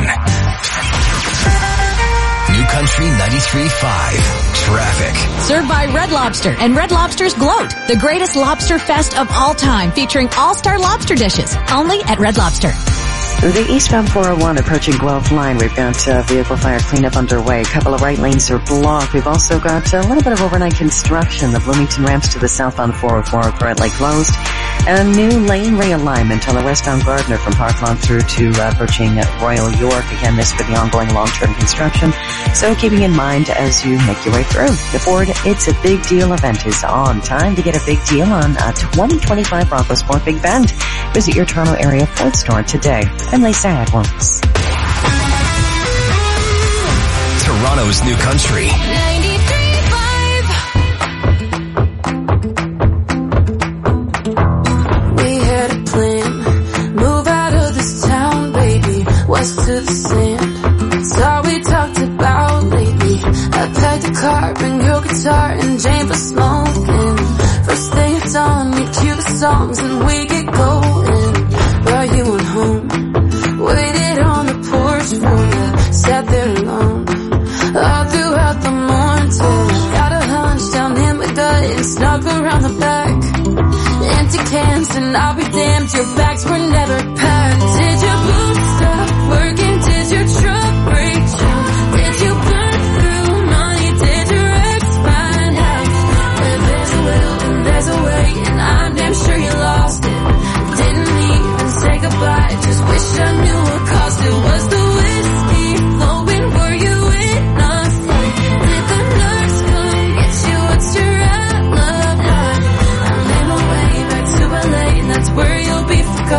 S4: New Country ninety-three point five, traffic.
S12: Served by Red Lobster and Red Lobster's Gloat, the greatest lobster fest of all time, featuring all-star lobster dishes, only at Red Lobster.
S20: The eastbound four oh one approaching Guelph line, we've got uh, vehicle fire cleanup underway. A couple of right lanes are blocked. We've also got a little bit of overnight construction. The Bloomington ramps to the southbound four oh four are currently closed. A new lane realignment on the westbound Gardner from Parkland through to uh, approaching Royal York. Again, this for the ongoing long-term construction. So keeping in mind as you make your way through. The Ford It's a Big Deal event is on. Time to get a big deal on a twenty twenty-five Bronco Sport Big Bend. Visit your Toronto area Ford store today. I'm Lisa Edwards.
S4: Toronto's New Country.
S26: ninety-three point five. We had a plan. Move out of this town, baby. West to the sand. It's all we talked about lately. I packed a car, bring your guitar, and Jane for smoking. First thing at dawn, we cue the songs and we get going. While you went home, waited on the porch for you, sat there alone, all throughout the morning till got a hunch down in my gut and snuck around the back. Empty cans and I'll be damned, your bags were never packed. Did your boots stop working? Did your truck break down? Did you burn through money? Did your ex find out? Where there's a will and there's a way, and I'm damn sure you lost it. Didn't even say goodbye, just wish I knew what caused it. Was the whiskey flowing? Were you in a fight? Did the nurse come get you? What's your alibi? I made my way back to L A, and that's where you'll be forgotten.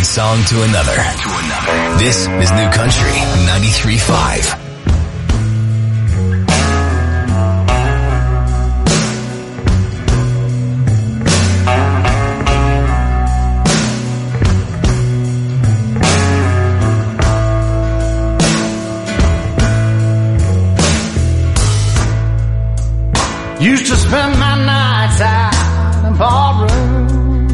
S4: great song to another. To another. This is New Country ninety-three point five.
S13: Used to spend my nights out in ballroom.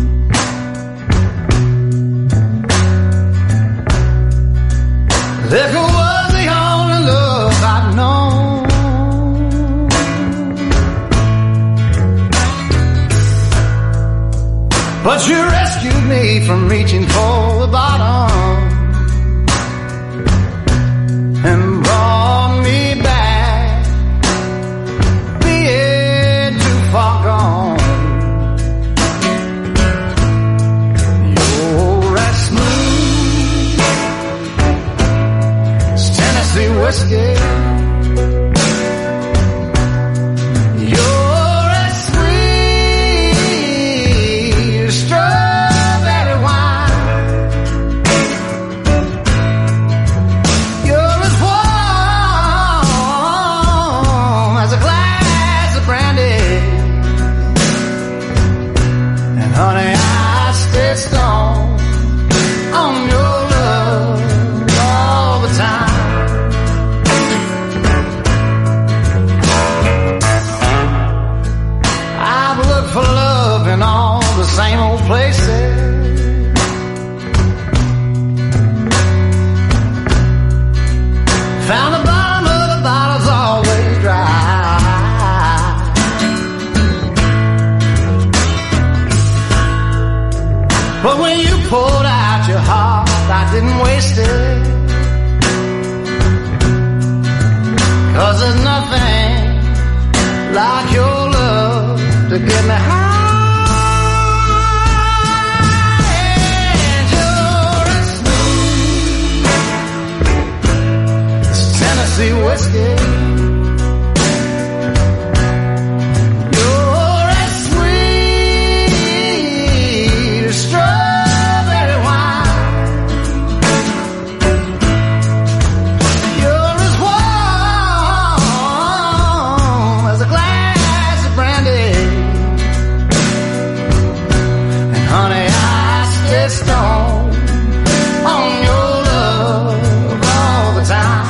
S13: Liquor was the only love I'd known. But you rescued me from reaching for the bottom and brought me back, being too far gone. You're as smooth as Tennessee whiskey. You're as sweet as strawberry wine. You're as warm as a glass of brandy. And honey, I stay strong on your love all the time. I've looked for love in all the same old places. Found the bottom of the bottle's always dry. But when you pulled out your heart, I didn't waste it. 'Cause there's nothing like your love to get me high. And you're as smooth as Tennessee whiskey. You're as sweet as strawberry wine. You're as warm as a glass of brandy. And honey, I stay strong on your love all the time.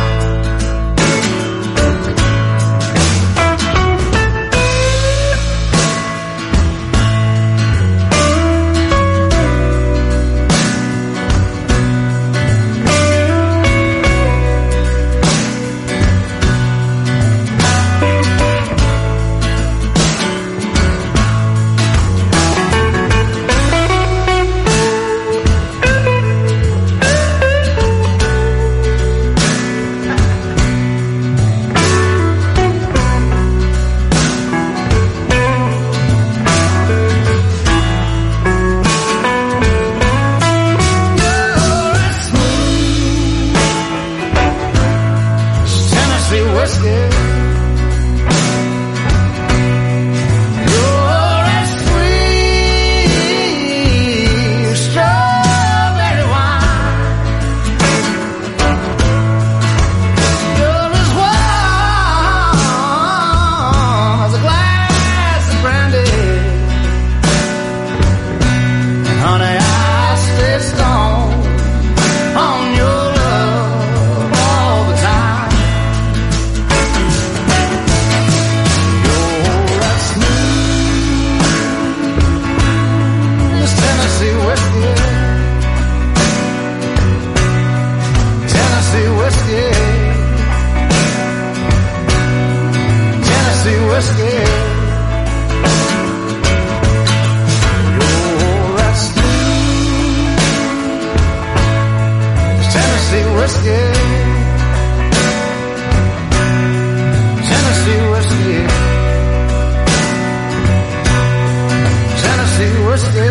S13: Tennessee whiskey. You're as sweet as strawberry wine. You're as warm as a glass of brandy. And honey, I stay strong on your love all the time. You're as smooth as Tennessee whiskey. Tennessee whiskey. Tennessee whiskey. You're as smooth as Tennessee whiskey. Tennessee whiskey. Tennessee whiskey.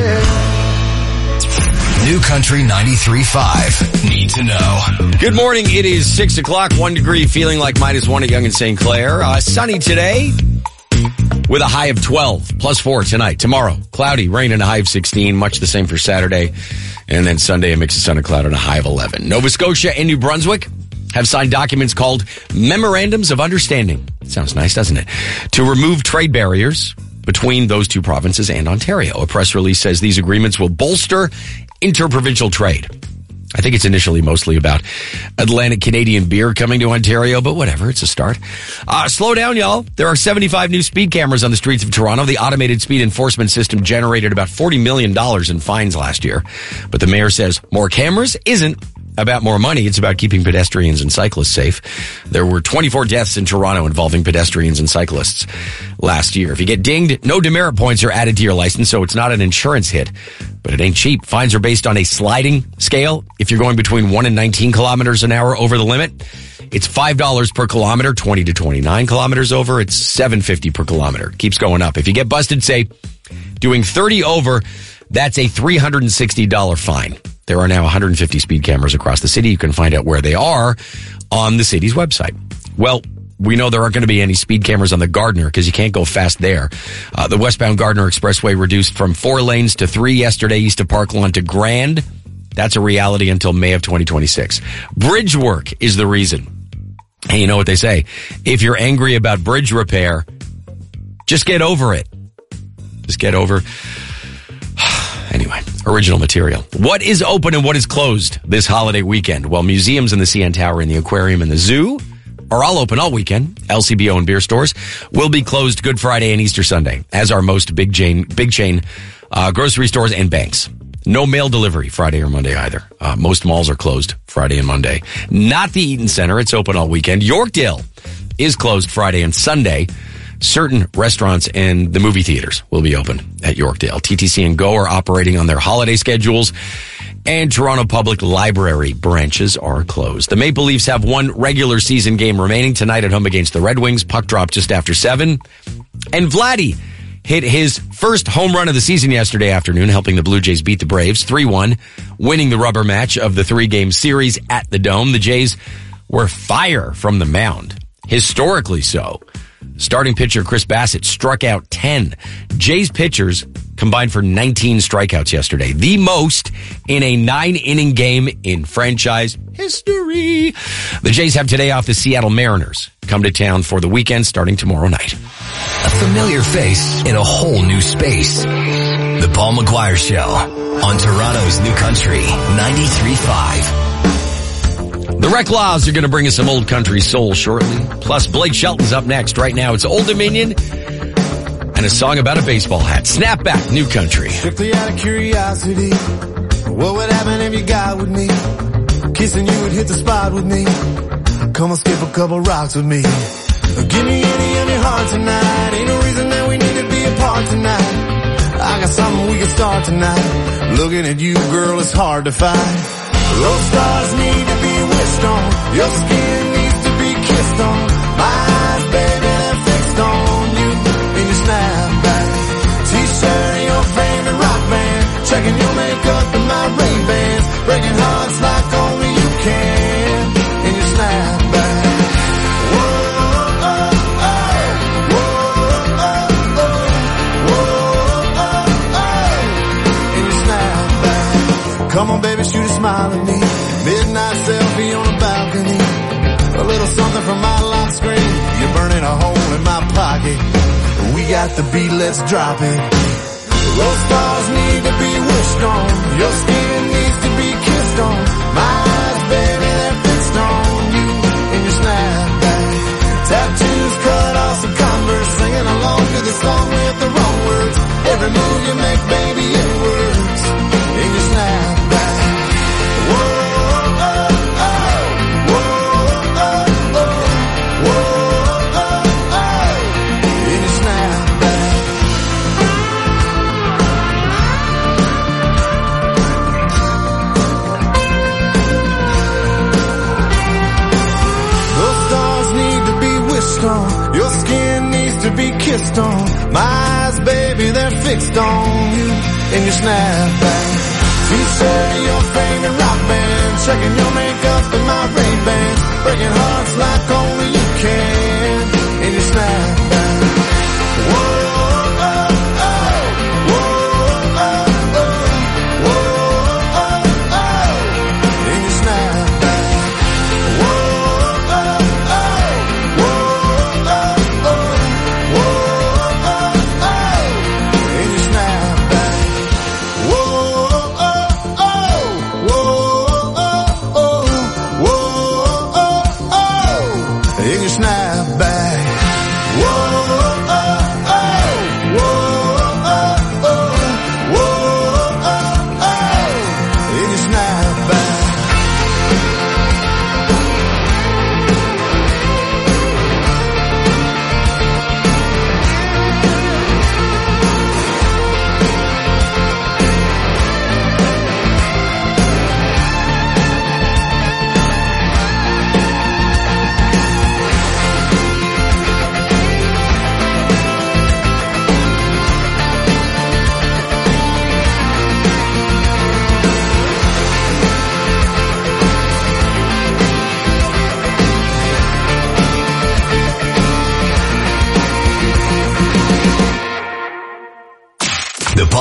S4: New Country ninety-three point five. Need to know.
S14: Good morning. It is six o'clock, one degree, feeling like minus one at Young and Saint Clair. Uh, sunny today. with a high of twelve, plus four tonight. Tomorrow, cloudy, rain and a high of sixteen, much the same for Saturday. And then Sunday, a mix of sun and cloud and a high of eleven. Nova Scotia and New Brunswick have signed documents called Memorandums of Understanding. Sounds nice, doesn't it? To remove trade barriers between those two provinces and Ontario. A press release says these agreements will bolster interprovincial trade. I think it's initially mostly about Atlantic Canadian beer coming to Ontario, but whatever, it's a start. Uh, slow down, y'all. There are seventy-five new speed cameras on the streets of Toronto. The automated speed enforcement system generated about forty million dollars in fines last year. But the mayor says more cameras isn't about more money. It's about keeping pedestrians and cyclists safe. There were twenty-four deaths in Toronto involving pedestrians and cyclists last year. If you get dinged, no demerit points are added to your license, so it's not an insurance hit. But it ain't cheap. Fines are based on a sliding scale. If you're going between one and nineteen kilometers an hour over the limit, it's five dollars per kilometer. twenty to twenty-nine kilometers over, it's seven fifty per kilometer. Keeps going up. If you get busted, say, doing thirty over, that's a three hundred sixty dollars fine. There are now one hundred fifty speed cameras across the city. You can find out where they are on the city's website. Well, we know there aren't going to be any speed cameras on the Gardiner because you can't go fast there. Uh, the westbound Gardiner Expressway reduced from four lanes to three yesterday east of Parklawn to Grand. That's a reality until May of twenty twenty-six. Bridge work is the reason. And you know what they say? If you're angry about bridge repair, just get over it. Just get over. Anyway, original material. What is open and what is closed this holiday weekend? Well, museums in the C N Tower and the aquarium and the zoo are all open all weekend. L C B O and beer stores will be closed Good Friday and Easter Sunday, as are most big chain, big chain uh, grocery stores and banks. No mail delivery Friday or Monday either. Uh, most malls are closed Friday and Monday. Not the Eaton Center. It's open all weekend. Yorkdale is closed Friday and Sunday. Certain restaurants and the movie theaters will be open at Yorkdale. T T C and Go are operating on their holiday schedules, and Toronto Public Library branches are closed. The Maple Leafs have one regular season game remaining tonight at home against the Red Wings. Puck drop just after seven. And Vladdy hit his first home run of the season yesterday afternoon, helping the Blue Jays beat the Braves three one, winning the rubber match of the three-game series at the Dome. The Jays were fire from the mound, historically so. Starting pitcher Chris Bassett struck out ten. Jays pitchers combined for nineteen strikeouts yesterday, the most in a nine-inning game in franchise history. The Jays have today off. The Seattle Mariners come to town for the weekend starting tomorrow night.
S4: A familiar face in a whole new space. The Paul McGuire Show on Toronto's New Country ninety-three point five.
S14: The Reclaws are going to bring us some old country soul shortly. Plus, Blake Shelton's up next. Right now, it's Old Dominion and a song about a baseball hat. Snap back, New Country.
S16: Strictly out of curiosity, what would happen if you got with me? Kissing you would hit the spot with me. Come and skip a couple rocks with me. Give me any of your heart tonight. Ain't no reason that we need to be apart tonight. I got something we can start tonight. Looking at you, girl, it's hard to find. Those stars need to be wished on. Your skin needs to be kissed on. My eyes, baby, they're fixed on you in your snapback. T-shirt and your favorite rock band. Checking your makeup and my Ray-Bans. Breaking hearts like only you can in your snapback. Whoa, oh, oh, whoa, oh, oh, whoa, oh, oh, in your snapback. Come on, baby, shoot a smile at me. Midnight selfie on a balcony. A little something from my lock screen. You're burning a hole in my pocket. We got the beat, let's drop it. Those stars need to be wished on. Your skin needs to be kissed on. My eyes, baby, they're fixed on you in your snapback. Tattoos cut off some Converse. Singing along to the song with the wrong words. Every move you make, baby, it works in your snapback. Whoa. Your skin needs to be kissed on. My eyes, baby, they're fixed on you in your snapback. T-shirt, your favorite rock band. Checking your makeup and my Ray-Bans. Breaking hearts like only you can in your snapback.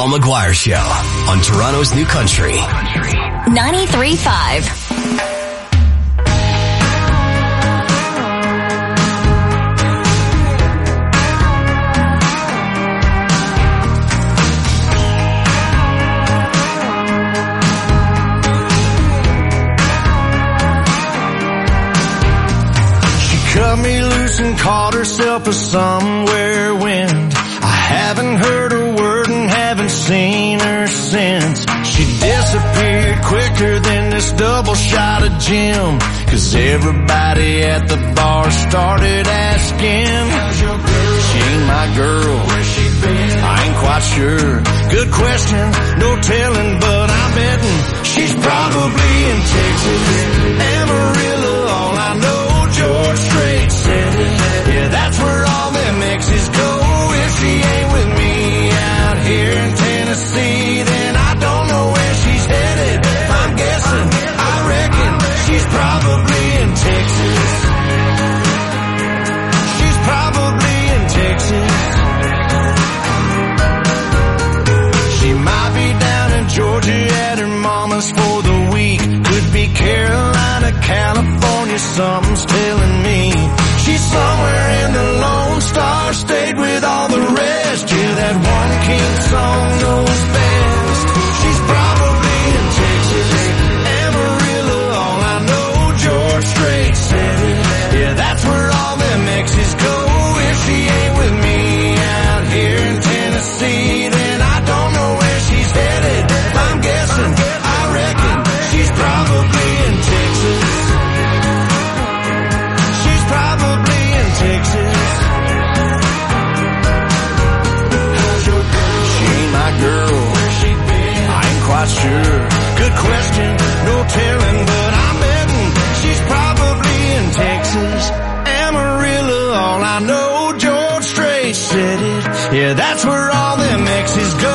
S4: Paul McGuire Show on Toronto's New Country.
S6: ninety-three point five.
S13: Cut me loose and caught herself a somewhere wind. I haven't heard a word and haven't seen her since. She disappeared quicker than this double shot of gin. Cause everybody at the bar started asking, how's your girl? She ain't my girl. Where's she been? I ain't quite sure. Good question, no telling, but I'm betting she's probably in Texas. Amarillo, all I know, George Strait said it. Yeah, that's where all them exes go. If she ain't with me out here in Tennessee, then I don't know where she's headed. If I'm guessing, I reckon she's probably in Texas. She's probably in Texas. She might be down in Georgia at her mama's for the week. Could be Carolina, California, something's telling me. She's somewhere in the Lone Star State with all the rest. Yeah, that one king song knows best. She's probably in Texas. Amarillo, all I know, George Strait said it. Yeah, that's where all them exes go. If she ain't with me out here in Tennessee, then I don't know where she's headed. I'm guessing, I reckon she's probably in Texas. She's probably in Texas. How's your girl? She ain't my girl. Where's she been? I ain't quite sure. Good question, no telling, but I'm betting she's probably in Texas. Amarillo, all I know, George Strait said it. Yeah, that's where